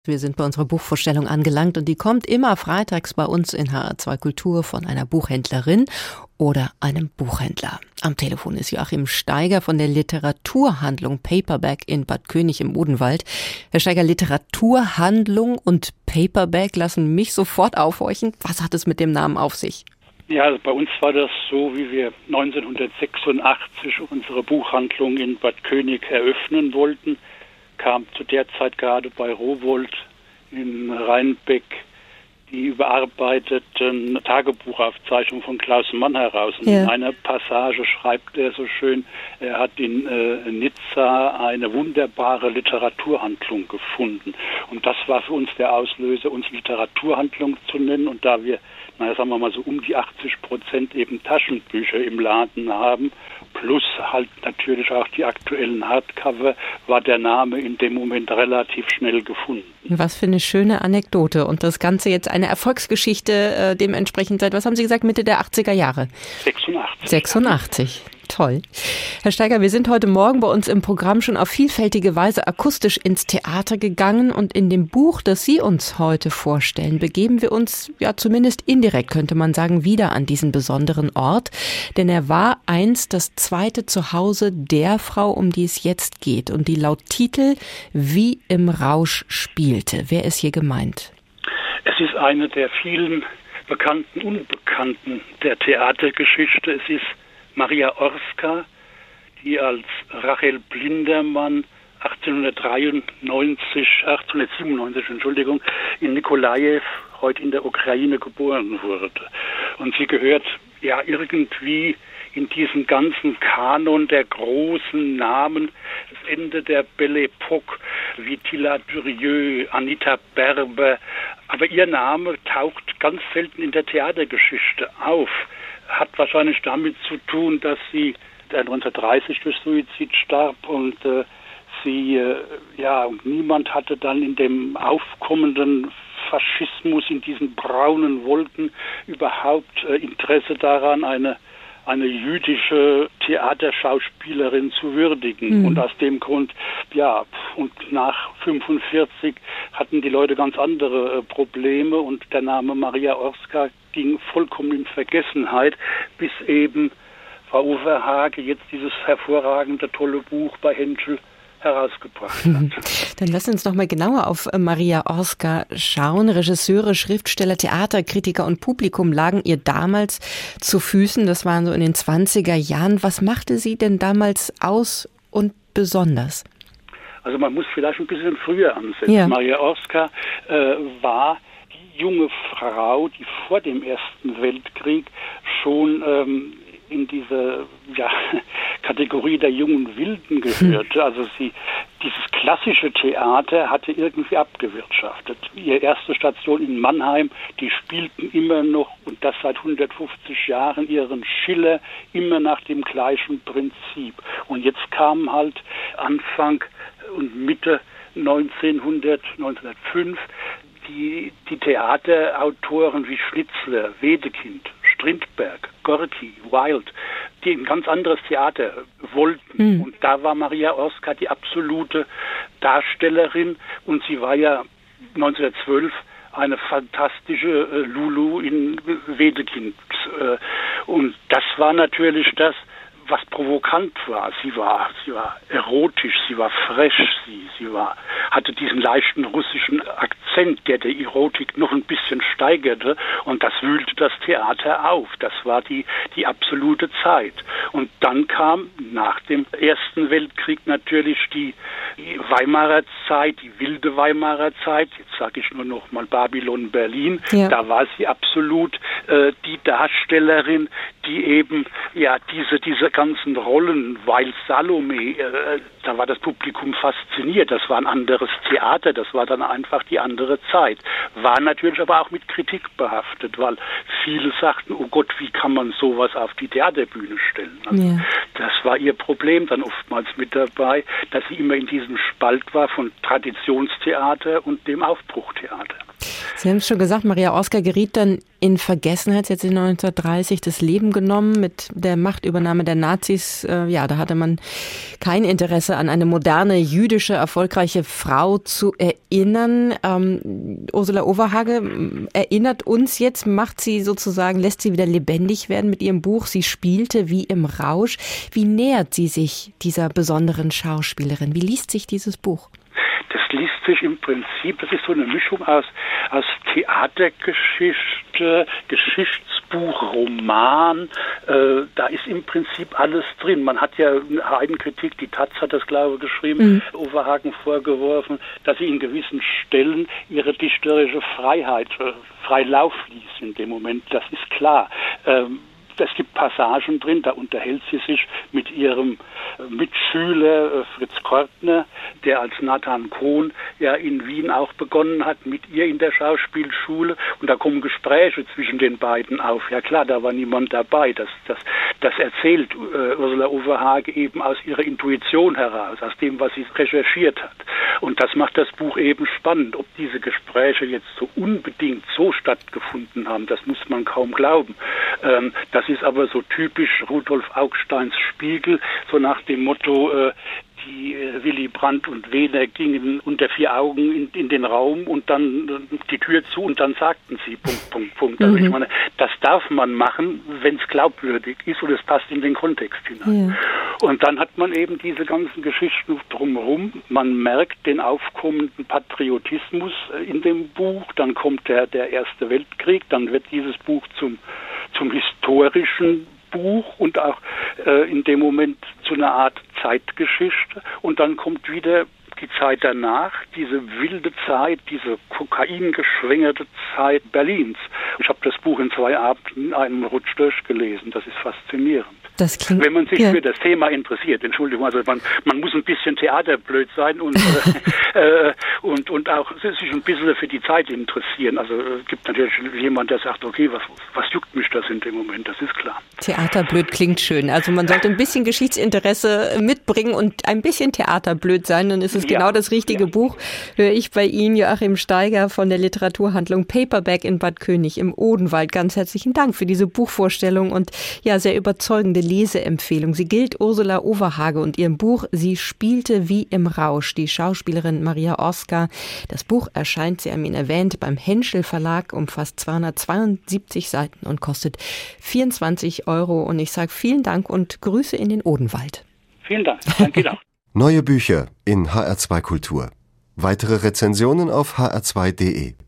Wir sind bei unserer Buchvorstellung angelangt und die kommt immer freitags bei uns in HR2 Kultur von einer Buchhändlerin oder einem Buchhändler. Am Telefon ist Joachim Steiger von der Literaturhandlung Paperback in Bad König im Odenwald. Herr Steiger, Literaturhandlung und Paperback lassen mich sofort aufhorchen. Was hat es mit dem Namen auf sich? Ja, also bei uns war das so, wie wir 1986 unsere Buchhandlung in Bad König eröffnen wollten, kam zu der Zeit gerade bei Rowohlt in Rheinbeck die überarbeiteten Tagebuchaufzeichnungen von Klaus Mann heraus. Und in einer Passage schreibt er so schön, er hat in Nizza eine wunderbare Literaturhandlung gefunden. Und das war für uns der Auslöser, uns Literaturhandlung zu nennen. Und da wir, sagen wir mal so um die 80% eben Taschenbücher im Laden haben, plus halt natürlich auch die aktuellen Hardcover, war der Name in dem Moment relativ schnell gefunden. Was für eine schöne Anekdote. Und das Ganze jetzt eine Erfolgsgeschichte dementsprechend seit, was haben Sie gesagt, Mitte der 80er Jahre? 86. Toll. Herr Steiger, wir sind heute Morgen bei uns im Programm schon auf vielfältige Weise akustisch ins Theater gegangen und in dem Buch, das Sie uns heute vorstellen, begeben wir uns, ja zumindest indirekt könnte man sagen, wieder an diesen besonderen Ort, denn er war einst das zweite Zuhause der Frau, um die es jetzt geht und die laut Titel Wie im Rausch spielte. Wer ist hier gemeint? Es ist eine der vielen bekannten Unbekannten der Theatergeschichte. Es ist Maria Orska, die als Rachel Blindermann 1897 in Nikolajew, heute in der Ukraine, geboren wurde. Und sie gehört ja irgendwie in diesen ganzen Kanon der großen Namen, das Ende der Belle Époque, wie Tilla Durieux, Anita Berber. Aber ihr Name taucht ganz selten in der Theatergeschichte auf. Hat wahrscheinlich damit zu tun, dass sie 1930 durch Suizid starb und und niemand hatte dann in dem aufkommenden Faschismus, in diesen braunen Wolken überhaupt Interesse daran, eine jüdische Theaterschauspielerin zu würdigen. Und aus dem Grund, und nach 1945 hatten die Leute ganz andere Probleme und der Name Maria Orska ging vollkommen in Vergessenheit, bis eben Frau Overhage jetzt dieses hervorragende, tolle Buch bei Henschel herausgebracht hat. Dann lass uns noch mal genauer auf Maria Orska schauen. Regisseure, Schriftsteller, Theaterkritiker und Publikum lagen ihr damals zu Füßen. Das waren so in den 20er Jahren. Was machte sie denn damals aus und besonders? Also man muss vielleicht ein bisschen früher ansetzen. Ja. Maria Orska war die junge Frau, die vor dem Ersten Weltkrieg schon in diese Kategorie der jungen Wilden gehörte. Also dieses klassische Theater hatte irgendwie abgewirtschaftet. Ihre erste Station in Mannheim, die spielten immer noch, und das seit 150 Jahren, ihren Schiller immer nach dem gleichen Prinzip. Und jetzt kamen halt Anfang und Mitte 1905 die Theaterautoren wie Schnitzler, Wedekind, Strindberg, Gorki, Wilde, die ein ganz anderes Theater wollten. Und da war Maria Orska die absolute Darstellerin und sie war ja 1912 eine fantastische Lulu in Wedekind. Und das war natürlich das, was provokant war. Sie war erotisch, sie war fresh, sie hatte diesen leichten russischen Akzent, der Erotik noch ein bisschen steigerte, und das wühlte das Theater auf. Das war die absolute Zeit. Und dann kam nach dem Ersten Weltkrieg natürlich die Weimarer Zeit, die wilde Weimarer Zeit. Jetzt sage ich nur noch mal Babylon Berlin. Ja. Da war sie absolut die Darstellerin, die eben diese ganzen Rollen, weil Salome, da war das Publikum fasziniert. Das war ein anderes Theater, das war dann einfach die andere Zeit. War natürlich aber auch mit Kritik behaftet, weil viele sagten, oh Gott, wie kann man sowas auf die Theaterbühne stellen? Also das war ihr Problem dann oftmals mit dabei, dass sie immer in diesem Spalt war von Traditionstheater und dem Aufbruchtheater. Sie haben es schon gesagt, Maria Oskar geriet dann in Vergessenheit, jetzt in 1930 das Leben genommen mit der Machtübernahme der Nazis. Da hatte man kein Interesse an eine moderne, jüdische, erfolgreiche Frau zu erinnern. Ursula Overhage erinnert uns jetzt, macht sie sozusagen, lässt sie wieder lebendig werden mit ihrem Buch. Sie spielte wie im Rausch. Wie nähert sie sich dieser besonderen Schauspielerin? Wie liest sich dieses Buch? Das liest sich im Prinzip, das ist so eine Mischung aus Theatergeschichte, Geschichtsbuch, Roman. Da ist im Prinzip alles drin. Man hat ja eine Heidenkritik, die Taz hat das, glaube ich, geschrieben, Overhagen vorgeworfen, dass sie in gewissen Stellen ihre dichterische Freiheit frei Lauf ließ in dem Moment. Das ist klar. Es gibt Passagen drin, da unterhält sie sich mit ihrem Mitschüler Fritz Kortner, der als Nathan Kohn ja in Wien auch begonnen hat, mit ihr in der Schauspielschule. Und da kommen Gespräche zwischen den beiden auf. Ja klar, da war niemand dabei. Das erzählt Ursula Overhage eben aus ihrer Intuition heraus, aus dem, was sie recherchiert hat. Und das macht das Buch eben spannend. Ob diese Gespräche jetzt so unbedingt so stattgefunden haben, das muss man kaum glauben. Das ist aber so typisch Rudolf Augsteins Spiegel, so nach dem Motto, die Willy Brandt und Wehner gingen unter vier Augen in den Raum und dann die Tür zu und dann sagten sie ... Also ich meine, das darf man machen, wenn es glaubwürdig ist und es passt in den Kontext hinein. Ja. Und dann hat man eben diese ganzen Geschichten drumherum. Man merkt den aufkommenden Patriotismus in dem Buch. Dann kommt der Erste Weltkrieg. Dann wird dieses Buch zum historischen Buch und auch in dem Moment zu einer Art Zeitgeschichte. Und dann kommt wieder die Zeit danach, diese wilde Zeit, diese kokaingeschwängerte Zeit Berlins. Ich habe das Buch in 2 Abenden in einem Rutsch durchgelesen. Das ist faszinierend. Das klingt, wenn man sich für das Thema interessiert, Entschuldigung, also man muss ein bisschen theaterblöd sein und auch sich ein bisschen für die Zeit interessieren. Also es gibt natürlich jemand, der sagt, okay, was juckt mich das in dem Moment, das ist klar. Theaterblöd klingt schön. Also man sollte ein bisschen Geschichtsinteresse mitbringen und ein bisschen theaterblöd sein, dann ist es genau das richtige Buch. Höre ich bei Ihnen, Joachim Steiger von der Literaturhandlung Paperback in Bad König im Odenwald. Ganz herzlichen Dank für diese Buchvorstellung und ja, sehr überzeugende Leseempfehlung. Sie gilt Ursula Overhage und ihrem Buch Sie spielte wie im Rausch, die Schauspielerin Maria Oskar. Das Buch erscheint, Sie haben ihn erwähnt, beim Henschel Verlag, umfasst 272 Seiten und kostet 24 €. Und ich sage vielen Dank und Grüße in den Odenwald. Vielen Dank. Danke auch. Neue Bücher in HR2 Kultur. Weitere Rezensionen auf hr2.de.